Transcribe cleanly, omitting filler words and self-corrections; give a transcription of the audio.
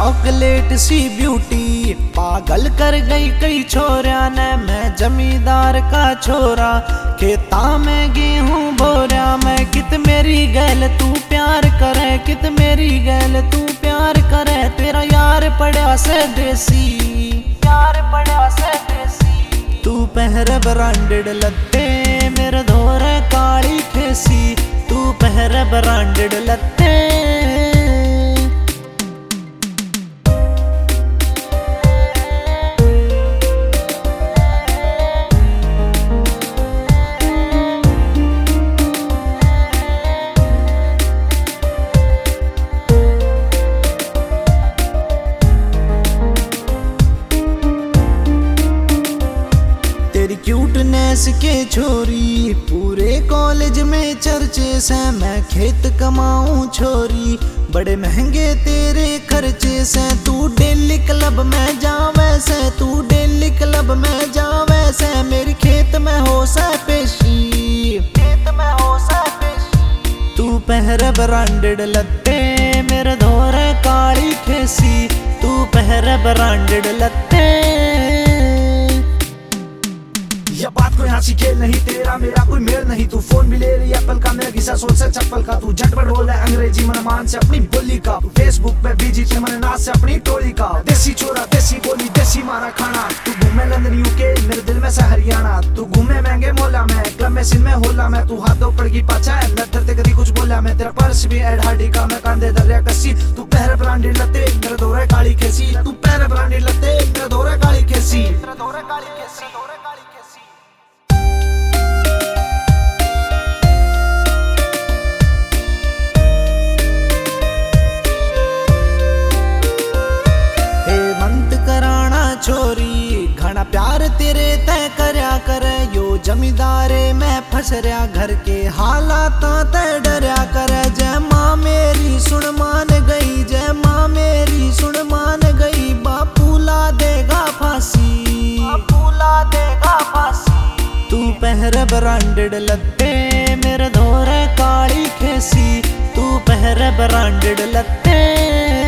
Chocolate सी beauty पागल कर गई कई छोरिया ने। मैं जमींदार का छोरा खेता में गेहूं बोरिया में। कित मेरी गैल तू प्यार करे, कित मेरी गैल तू प्यार करे। तेरा यार पड़ा से देसी, यार पड़ा से देसी। तू पहर ब्रांडेड लत्ते मेरे धोरे काली खेसी। तू पहर ब्रांडेड लत्ते। तेरी क्यूटनेस के छोरी पूरे कॉलेज में चर्चे से। मैं खेत कमाऊं छोरी बड़े महंगे तेरे खर्चे से। तू डेली क्लब में जावे से, तू डेली क्लब में जावे से। मेरी खेत में हो सा पेशी, खेत में हो सा पेशी। तू पहर ब्रांडेड लत्ते मेरे धोरे काली खेसी। तू पहर ब्रांडेड लत्ते। यह बात कोई हंसी खेल नहीं, तेरा मेरा कोई मेल नहीं। तू फोन भी ले रही एप्पल का, मेरा घिसा सोच से चप्पल का। तू झटपट बोल रहा है अंग्रेजी मन मान से अपनी बोली का। फेसबुक पे बीजी थे मन नाच से अपनी टोली का। देसी छोरा देसी बोली देसी मारा खाना। तू घूमे लंदन यूके मेरे दिल में से हरियाणा। तू घूमे महंगे मोला में क्लब में सिन में होला में। तू हाथों पड़ की पाचा है न डरते कभी कुछ बोला मैं। तेरा पर्स भी एड हार्डी का, मैं कांधे दरिया कसी। तू पहर ब्रांडेड लत्ते मेरे धोरे काली खेसी। तू पहर ब्रांडेड लत्ते मेरे धोरे काली खेसी, मेरे धोरे काली खेसी, धोरे काली खेसी। छोरी घना प्यार तेरे तय करया करे। यो जमींदारे मैं फंस रहा घर के हालात तय डरया करे। जय माँ मेरी सुन मान गई, जय माँ मेरी सुन मान गई। बापू ला देगा फांसी, बापू ला देगा फांसी। तू पहर ब्रांडेड लत्ते मेरे धोरे काली खेसी। तू पहर ब्रांडेड लत्ते।